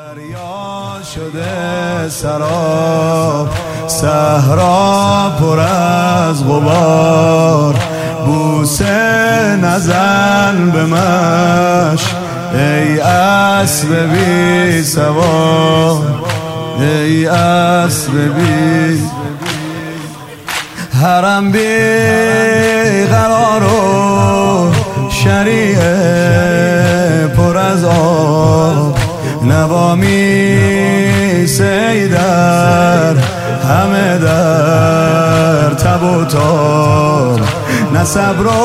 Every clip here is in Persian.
دریا شده سراب، صحرا پر از غبار. بوسه نزن به مشک ای اسب بی سوار، ای اسب بی حرم بی قرار و شریعه پر از آب. نوامی سیدر همه در تب و تاب. نه صبر و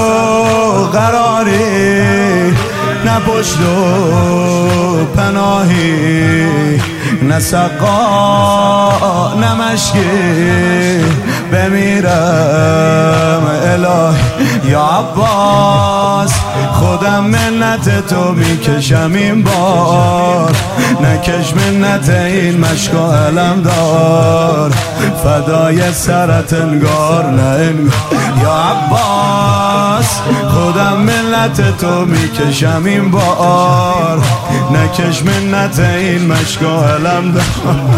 قراری، نه پشت و پناهی، نه سقا نه مشکی. بمیرم الهی یا عباس، خودم منت تو میکشم این بار. نکش منت این مشک و علم دار، فدای سرت انگار نه انگار. یا عباس خودم منت تو میکشم این بار. نکش منت این مشک و علم دار.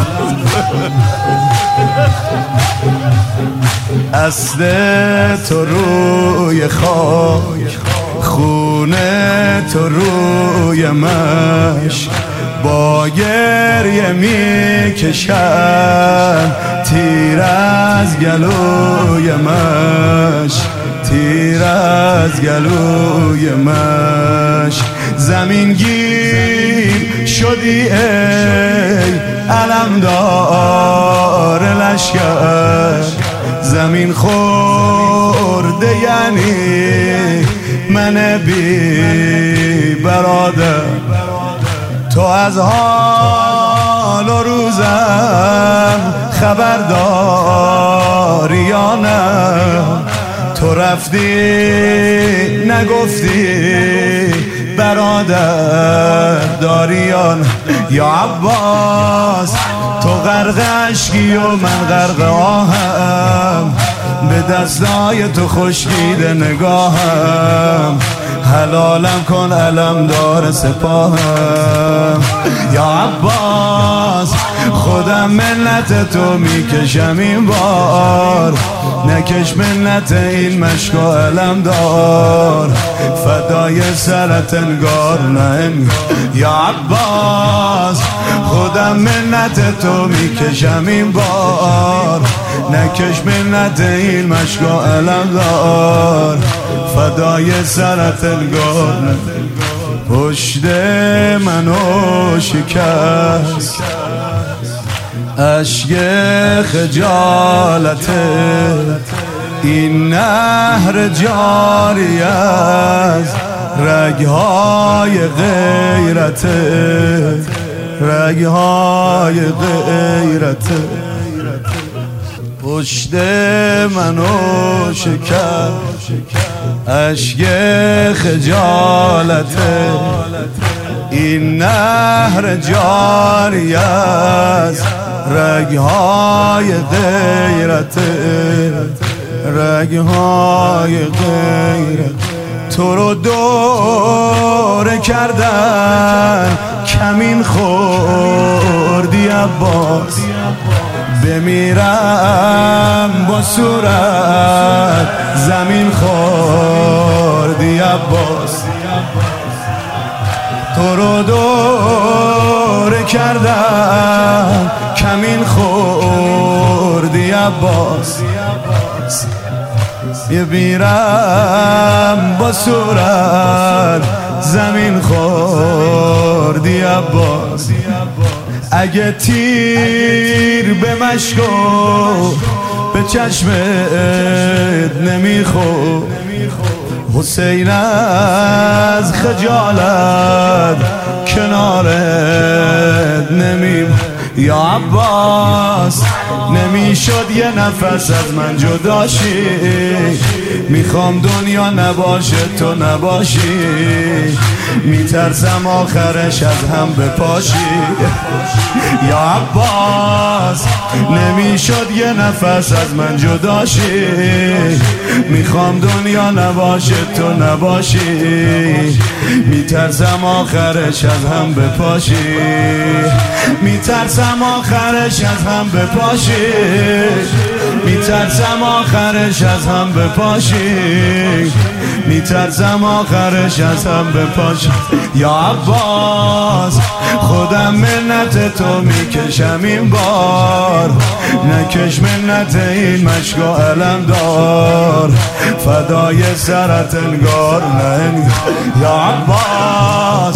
اصل تو روی خاک، خونه تو روی مشک. با گریه میکشن تیر از گلوی مشک، تیر از گلوی مشک. زمین گیر شدی ای علمدار لشکر، زمین خورده یعنی من بی برادر. تو از حال و روزم خبرداری یا نه؟ تو رفتی نگفتی برادر داریان. یا عباس تو غرق اشکی و من غرق آهم، به دستای تو خشکیده نگاهم. حلالم کن علمدار سپاهم. یا عباس خودم منت تو میکشم این بار. نکش منت این مشک و علمدار، فدای سرت انگار نه انگار. یا عباس خودم منت تو میکشم این بار. نکش منت این مشک و علمدار، فدای سرت انگار نه. پشت منو شکست اشک خجالته، این نهر جاری از رگهای غیرته، رگهای غیرته. پشت منو شکست اشک خجالته، این نهر جاری از رگهای غیرته، رگهای غیرت. تو رو دور کردن کمین خوردی عباس، بمیرم با صورت زمین خوردی عباس. تو رو دور کردن کمین خوردی عباس، بمیرم با صورت زمین خوردی عباس. اگه تیر به مشکو به چشمت نمیخورد، حسین از خجالت کنارت نمیمون. یا عباس نمیشد یه نفس از من جدا شی، میخوام دنیا نباشه تو نباشی، میترسم آخرش از هم بپاشی. یا عباس نمیشد یه نفس از من جداشی، میخوام دنیا نباشه تو نباشی، میترسم آخرش از هم بپاشی، میترسم آخرش از هم بپاشی، میترسم آخرش از هم بپاشی، میترسم آخرش از هم بپاشی. یا عباس خودم منت تو میکشم این بار، نکش منت این مشک و علم دار، فدای سرت انگار نه. یا عباس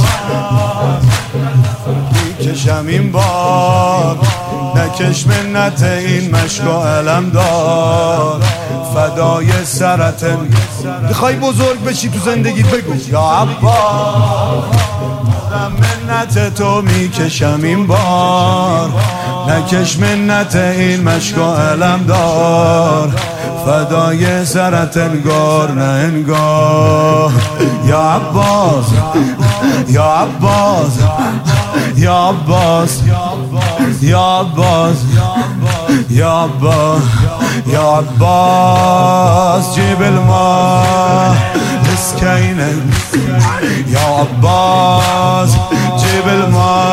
میکشم این بار، نکش منت این مشک و علم دار، فدای سرت. میخوای بزرگ بشی تو زندگی بگو یا عباس منت تو میکشم این بار، نکش منت این مشک و علم دار، فدای سرت انگار نه انگار. یا عباس یا عباس یا عباس یا عباس یا عباس یا عباس جيب الماء مسكينة. يا عباس جيب الماء